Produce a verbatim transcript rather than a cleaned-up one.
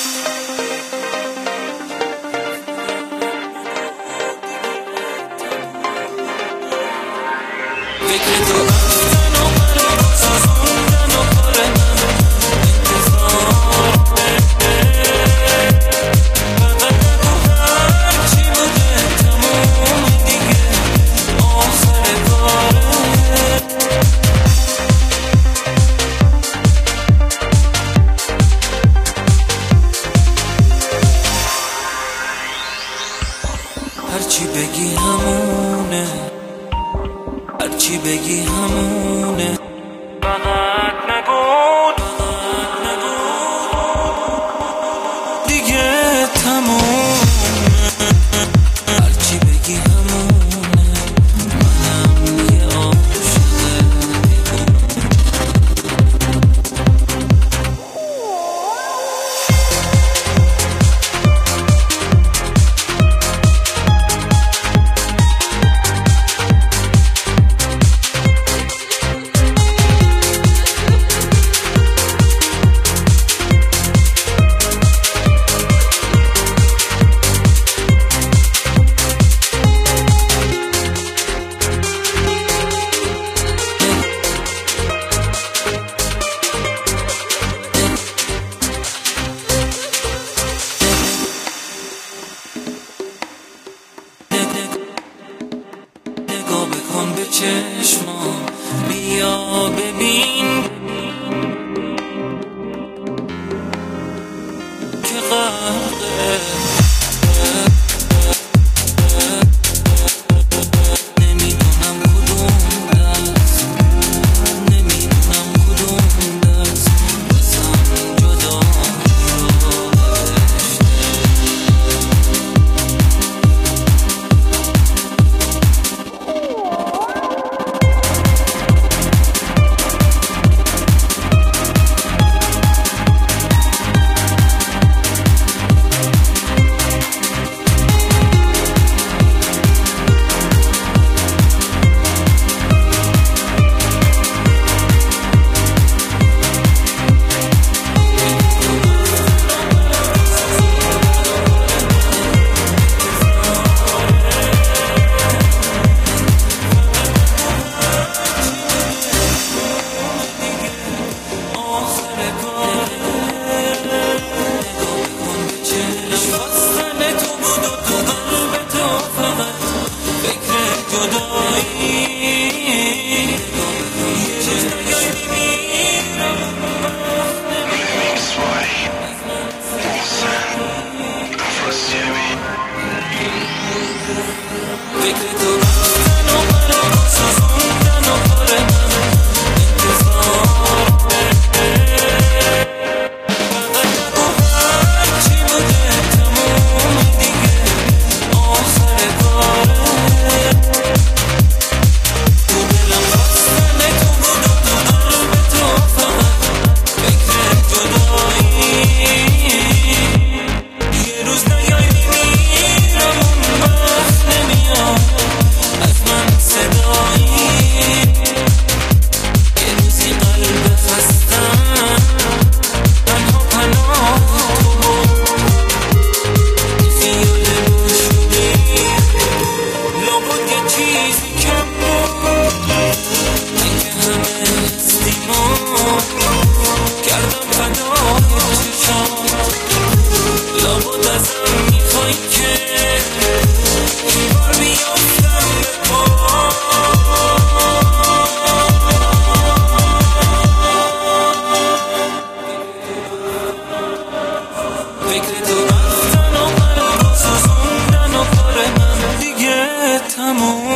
فکر تو رفتن و منو سازوندن و کار من انتظار فقط نگو هرچی بوده تموم دیگه آخر کاره هرچی بگی همونه هرچی بگی همونه فقط نگو فقط نگو دیگه تمومه هرچی بگی همونه منم یه عاشق به چشمام بیا ببین که غرقه نمیدونم کدوم دست نمیدونم کدوم دست بسم جدا فکر تو رفتن و منو سازوندن و کار من انتظار فقط نگو هرچی بوده تموم دیگه آخر کاره تو دلم خواستن تو بود و تو قلب تو فقط فکر جدایی یه روز نیای میمیرم اون وقت نمیاد از من صدایی یه روزی قلب خستم تنها پناه تو خیال رو شدی لابد یه چیزی کم بود اینکه همه هستیمون کردم فدای چشام لابد ازم میخوای که این بار بیافتم به پا فکر تو رفتن و منو سازوندن و کار من دیگه تموم